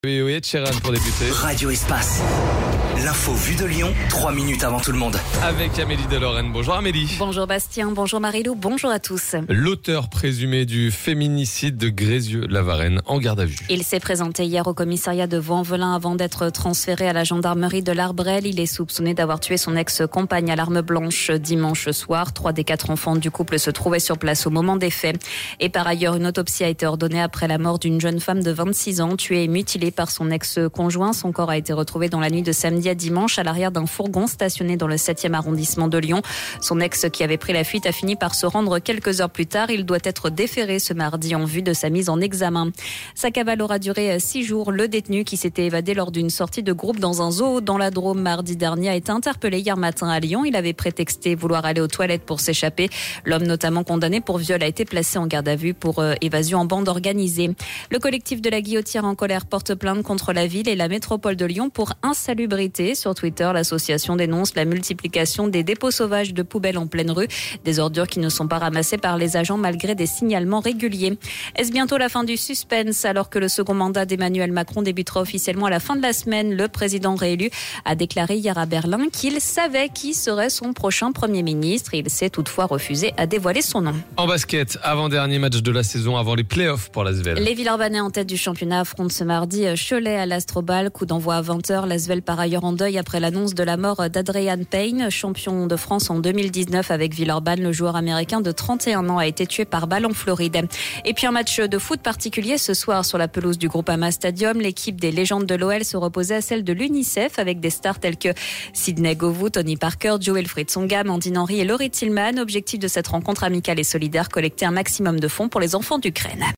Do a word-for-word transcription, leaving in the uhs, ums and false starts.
Oui, oui, Sheeran pour débuter. Radio Espace. L'info vue de Lyon, trois minutes avant tout le monde. Avec Amélie Delorraine. Bonjour Amélie. Bonjour Bastien, bonjour Marilou, bonjour à tous. L'auteur présumé du féminicide de Grézieux-la-Varenne en garde à vue. Il s'est présenté hier au commissariat de Vaux-en-Velin avant d'être transféré à la gendarmerie de l'Arbrel. Il est soupçonné d'avoir tué son ex-compagne à l'arme blanche dimanche soir. Trois des quatre enfants du couple se trouvaient sur place au moment des faits. Et par ailleurs, une autopsie a été ordonnée après la mort d'une jeune femme de vingt-six ans tuée et mutilée par son ex-conjoint. Son corps a été retrouvé dans la nuit de samedi à dimanche à l'arrière d'un fourgon stationné dans le septième arrondissement de Lyon. Son ex qui avait pris la fuite a fini par se rendre quelques heures plus tard. Il doit être déféré ce mardi en vue de sa mise en examen. Sa cavale aura duré six jours. Le détenu qui s'était évadé lors d'une sortie de groupe dans un zoo dans la Drôme mardi dernier a été interpellé hier matin à Lyon. Il avait prétexté vouloir aller aux toilettes pour s'échapper. L'homme notamment condamné pour viol a été placé en garde à vue pour euh, évasion en bande organisée. Le collectif de la Guillotière en colère porte plainte contre la ville et la métropole de Lyon pour insalubrité. Sur Twitter, l'association dénonce la multiplication des dépôts sauvages de poubelles en pleine rue, des ordures qui ne sont pas ramassées par les agents malgré des signalements réguliers. Est-ce bientôt la fin du suspense alors que le second mandat d'Emmanuel Macron débutera officiellement à la fin de la semaine? Le président réélu a déclaré hier à Berlin qu'il savait qui serait son prochain Premier ministre. Il s'est toutefois refusé à dévoiler son nom. En basket, avant-dernier match de la saison avant les playoffs pour l'Asvel. Les Villeurbanais en tête du championnat affrontent ce mardi Cholet à l'Astrobal. Coup d'envoi à vingt heures. L'Asvel par ailleurs en deuil après l'annonce de la mort d'Adrian Payne, champion de France en deux mille dix-neuf avec Villeurbanne. Le joueur américain de trente et un ans a été tué par balle en Floride. Et puis un match de foot particulier ce soir sur la pelouse du Groupama Stadium. L'équipe des légendes de l'O L se reposait à celle de l'UNICEF avec des stars tels que Sidney Govou, Tony Parker, Joe-Wilfried Tsonga, Amandine Henry et Laurie Tillman. Objectif de cette rencontre amicale et solidaire, collecter un maximum de fonds pour les enfants d'Ukraine.